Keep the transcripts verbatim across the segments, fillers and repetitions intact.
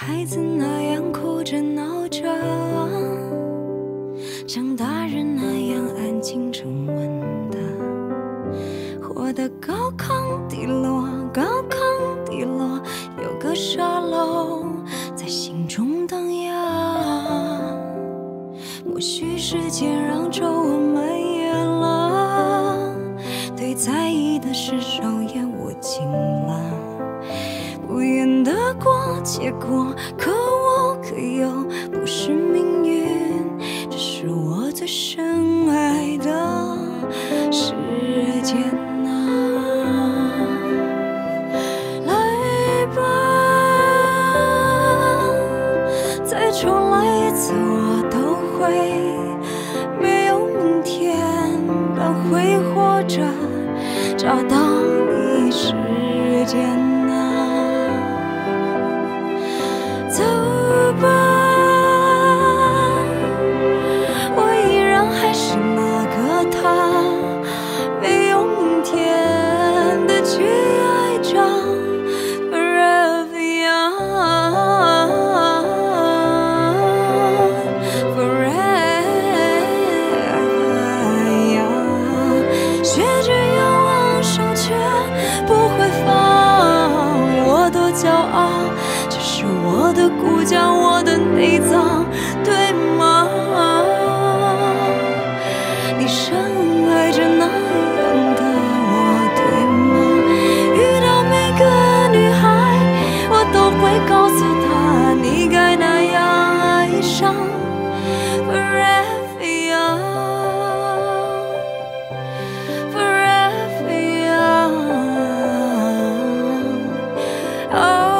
孩子那样哭着闹着，像大人那样安静沉稳的，活得高亢低落，高亢低落，有个沙漏在心中荡漾。或许时间让皱纹蔓延了，对在意的事手也握紧了。不愿得过且过，可无可有，不是命运，只是我最深爱的时间啊。来吧，再重来一次，我都会没有明天，但会活着找到你时间。走吧，我依然还是那个他，没有明天的去爱着 Forever young Forever young 学着仰望上却不会放，我多骄傲，我的骨架，我的内脏，对吗？你深爱着那样的我，对吗？遇到每个女孩，我都会告诉她，你该那样爱上 Forever young Forever young、oh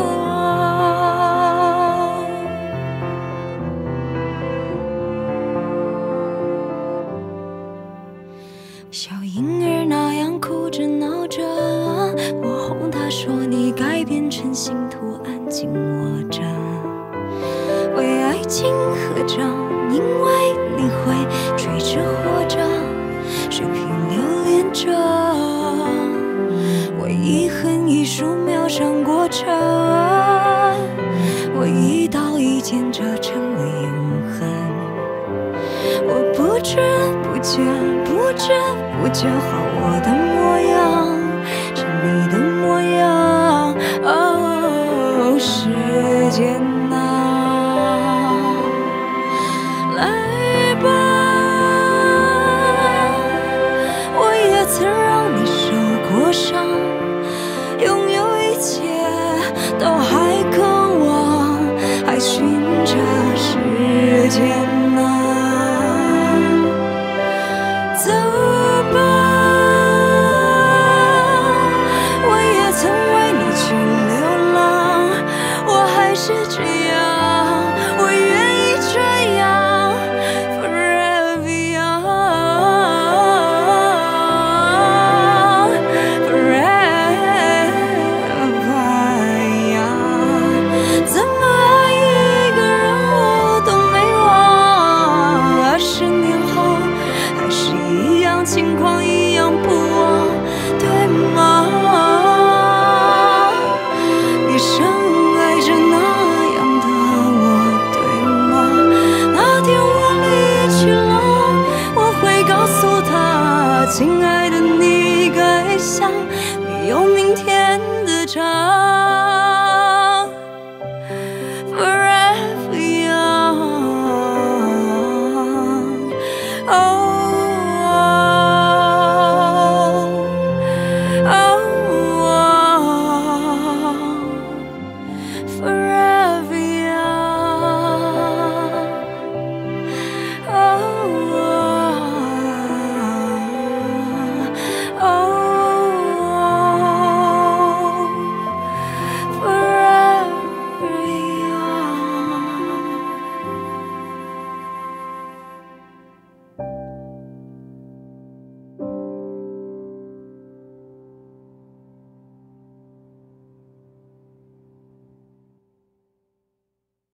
小婴儿那样哭着闹着，我哄他说你该变成星图，安静握着，为爱情合着，因为你会垂直活着，水平留恋着，为遗恨一束秒上过程，我一刀一剑折成了永恒，我不知不觉不知不觉好我的模样是你的模样，哦，时间啊，来吧，我也曾让你受过伤，拥有一切都还渴望，还寻着时间